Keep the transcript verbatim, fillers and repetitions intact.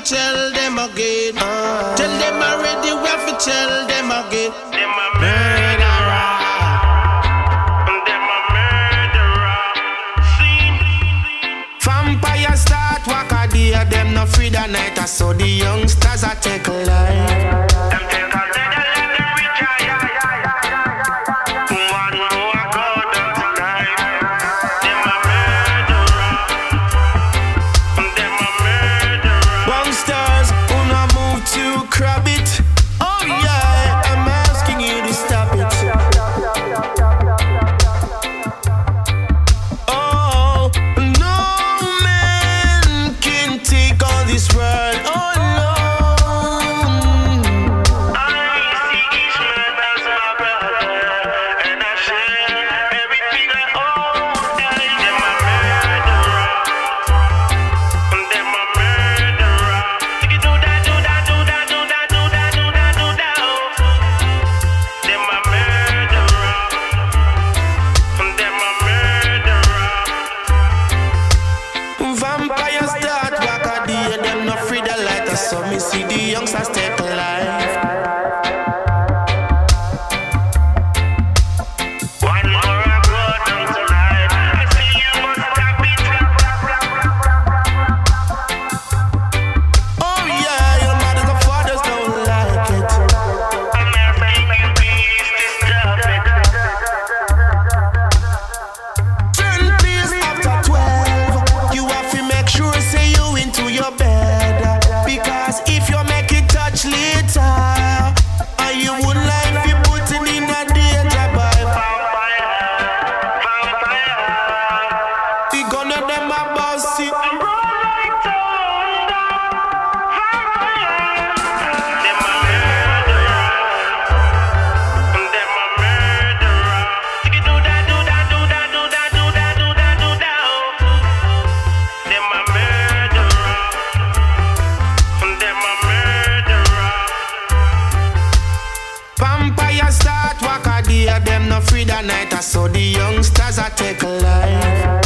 tell them again. Uh, tell them already, we have to tell them again. Them a murderer. Them a murderer. See? Vampire start walk a day, them no free the night. I saw the youngsters a take life. Them take a dead and let them retire. One more go down tonight. Them a murderer. Them a murderer. Youngsters who no move to crab it. Oh yeah, I'm asking you to stop it. Oh, no man can take all this world. Oh no. I see each man as my brother, and I share everything I own. Them a murderer. Them a murderer. You do that, do that, do that, do that, do that, do that, do that. Them a murderer. Them a murderer. Vampires start walk a day, them no free the light. So me see the youngsters take life. One more I go down tonight. I see you must stop it. Oh yeah, your mothers and fathers don't like it. I'm asking you please to stop it. Turn please after twelve. You have to make sure say you into your bed. Because if you make it touch later, and you would like to put it in a danger by vampire. Vampire. The gun of them a bossy. Roll like thunder. Vampire. Them a murderer. Them a murderer. You do that, do that, do that, do that, do that, do that, do that. Them a murderer. Them a murderer. Vampire start walk a day, them no free the night. I saw the youngsters a take life.